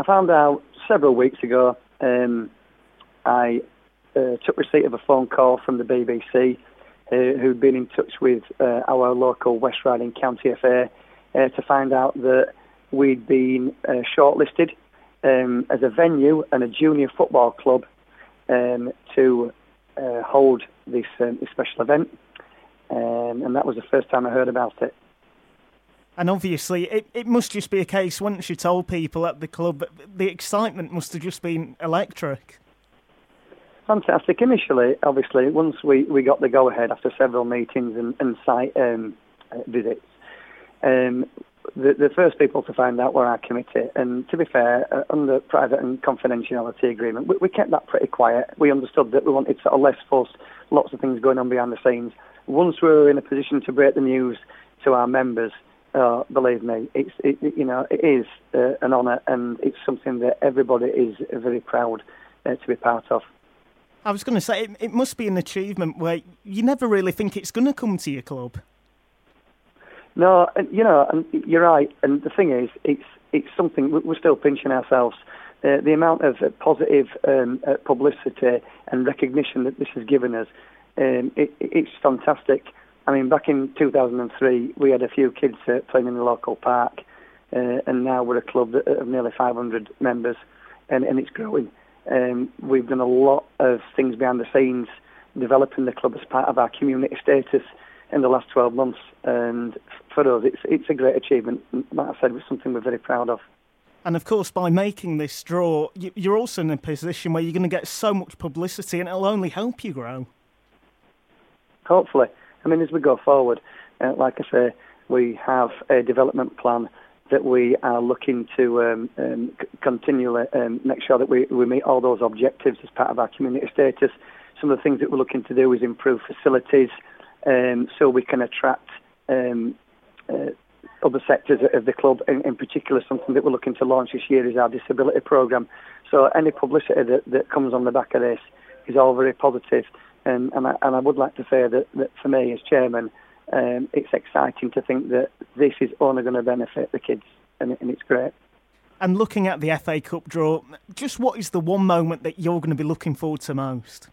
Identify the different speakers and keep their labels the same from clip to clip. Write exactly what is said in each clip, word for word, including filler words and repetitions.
Speaker 1: I found out several weeks ago. Um, I uh, took receipt of a phone call from the B B C, uh, who'd been in touch with uh, our local West Riding County F A uh, to find out that we'd been uh, shortlisted um, as a venue and a junior football club um, to uh, hold this, um, this special event. Um, and that was the first time I heard about it.
Speaker 2: And obviously, it, it must just be a case, once you told people at the club, the excitement must have just been electric.
Speaker 1: Fantastic. Initially, obviously, once we, we got the go-ahead after several meetings and, and site um, uh, visits, um, the, the first people to find out were our committee. And to be fair, uh, under private and confidentiality agreement, we, we kept that pretty quiet. We understood that we wanted sort of less fuss, lots of things going on behind the scenes. Once we were in a position to break the news to our members, Uh, believe me, it's it, you know it is uh, an honour, and it's something that everybody is very proud uh, to be part of.
Speaker 2: I was going to say, it, it must be an achievement where you never really think it's going to come to your club.
Speaker 1: No, and, you know, and you're right. And the thing is, it's it's something we're still pinching ourselves. Uh, the amount of uh, positive um, uh, publicity and recognition that this has given us, um, it, it's fantastic. I mean, back in two thousand three, we had a few kids uh, playing in the local park, uh, and now we're a club that, of nearly five hundred members, and, and it's growing. Um, we've done a lot of things behind the scenes, developing the club as part of our community status in the last twelve months, and for us, it's it's a great achievement. Like I said, it's something we're very proud of.
Speaker 2: And of course, by making this draw, you're also in a position where you're going to get so much publicity, and it'll only help you grow.
Speaker 1: Hopefully. I mean, as we go forward, uh, like I say, we have a development plan that we are looking to um, um, c- continually um, make sure that we, we meet all those objectives as part of our community status. Some of the things that we're looking to do is improve facilities um, so we can attract um, uh, other sectors of the club. In, in particular, something that we're looking to launch this year is our disability programme. So any publicity that, that comes on the back of this is all very positive. And, and, I, and I would like to say that, that for me as chairman, um, it's exciting to think that this is only going to benefit the kids, and, and it's great.
Speaker 2: And looking at the F A Cup draw, just what is the one moment that you're going to be looking forward to most?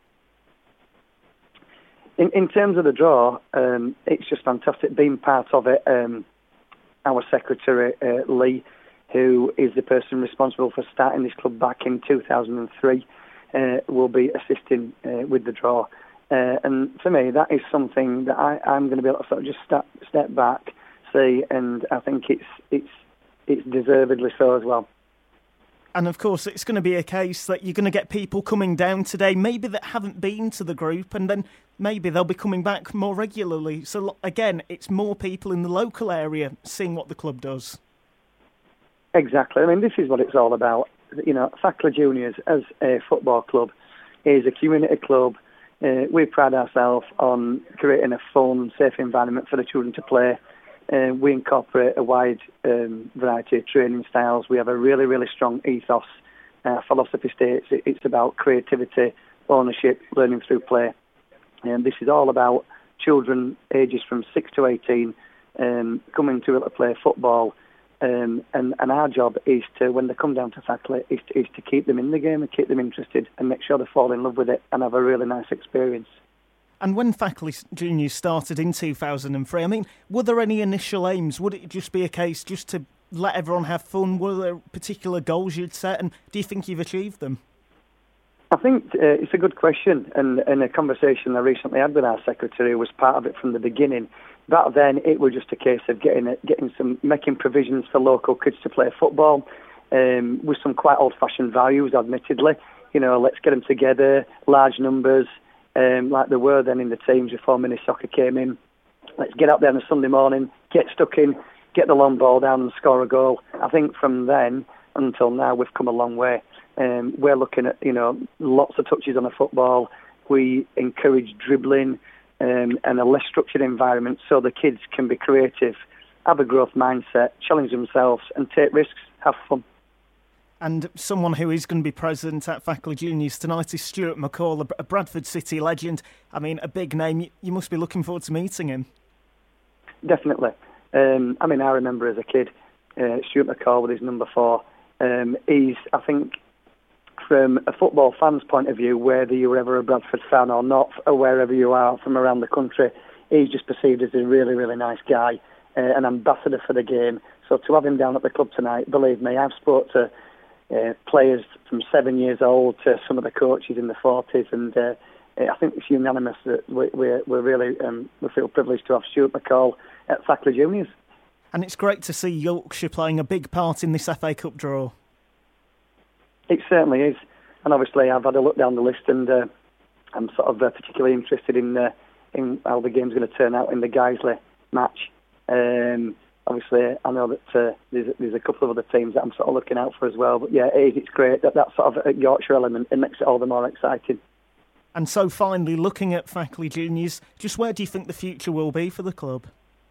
Speaker 1: In, in terms of the draw, um, it's just fantastic being part of it. Um, our secretary, uh, Lee, who is the person responsible for starting this club back in two thousand three, Uh, will be assisting uh, with the draw. Uh, and for me, that is something that I, I'm going to be able to sort of just step, step back, see, and I think it's it's it's deservedly so as well.
Speaker 2: And of course, it's going to be a case that you're going to get people coming down today, maybe that haven't been to the group, and then maybe they'll be coming back more regularly. So again, it's more people in the local area seeing what the club does.
Speaker 1: Exactly. I mean, this is what it's all about. You know, Fackler Juniors as a football club is a community club. Uh, we pride ourselves on creating a fun, safe environment for the children to play. Uh, we incorporate a wide um, variety of training styles. We have a really, really strong ethos. Our philosophy states it's about creativity, ownership, learning through play. And this is all about children ages from six to eighteen um, coming to be able to play football. Um, and, and our job is to, when they come down to Fackler, is to, is to keep them in the game and keep them interested and make sure they fall in love with it and have a really nice experience.
Speaker 2: And when Fackler Juniors started in two thousand three, I mean, were there any initial aims? Would it just be a case just to let everyone have fun? Were there particular goals you'd set, and do you think you've achieved them?
Speaker 1: I think uh, it's a good question, and, and a conversation I recently had with our secretary was part of it from the beginning. Back then, it was just a case of getting it, getting some, making provisions for local kids to play football, um, with some quite old-fashioned values, admittedly. You know, let's get them together, large numbers, um, like there were then in the teams before mini soccer came in. Let's get out there on a Sunday morning, get stuck in, get the long ball down and score a goal. I think from then until now, we've come a long way. Um, we're looking at, you know, lots of touches on a football. We encourage dribbling. Um, and a less structured environment so the kids can be creative, have a growth mindset, challenge themselves and take risks, have fun.
Speaker 2: And someone who is going to be present at Fackler Juniors tonight is Stuart McCall, a Bradford City legend. I mean, a big name. You must be looking forward to meeting him.
Speaker 1: Definitely. Um, I mean, I remember as a kid, uh, Stuart McCall with his number four, um, is, I think, from a football fan's point of view, whether you're ever a Bradford fan or not, or wherever you are from around the country, he's just perceived as a really, really nice guy, uh, an ambassador for the game. So to have him down at the club tonight, believe me, I've spoke to uh, players from seven years old to some of the coaches in the forties, and uh, I think it's unanimous that we, we're, we're really um, we feel privileged to have Stuart McCall at Thackler Juniors.
Speaker 2: And it's great to see Yorkshire playing a big part in this F A Cup draw.
Speaker 1: It certainly is, and obviously I've had a look down the list, and uh, I'm sort of uh, particularly interested in uh, in how the game's going to turn out in the Guiseley match. Um, obviously, I know that uh, there's, there's a couple of other teams that I'm sort of looking out for as well. But yeah, it is, it's great that that sort of Yorkshire element, it makes it all the more exciting.
Speaker 2: And so finally, looking at Thackler Juniors, just where do you think the future will be for the club?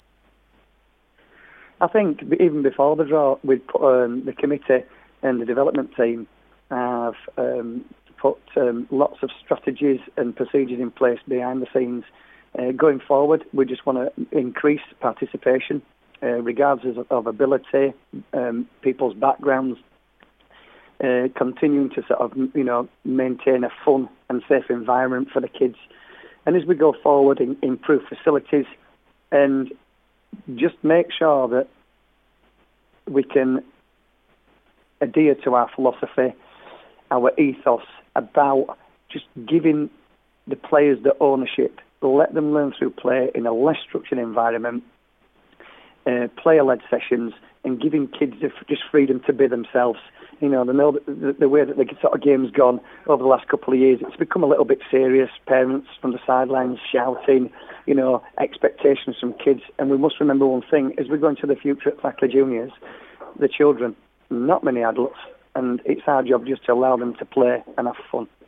Speaker 1: I think even before the draw, we'd put um, the committee and the development team have um, put um, lots of strategies and procedures in place behind the scenes. Uh, going forward, we just want to increase participation, uh, regardless of, of ability, um, people's backgrounds, uh, continuing to sort of, you know, maintain a fun and safe environment for the kids. And as we go forward, in, improve facilities and just make sure that we can adhere to our philosophy, our ethos about just giving the players the ownership, let them learn through play in a less structured environment, uh, player-led sessions, and giving kids just freedom to be themselves. You know, they know that the, the way that the sort of game's gone over the last couple of years, it's become a little bit serious. Parents from the sidelines shouting, you know, expectations from kids. And we must remember one thing, as we go into the future at Thackler Juniors, the children, not many adults, and it's our job just to allow them to play and have fun.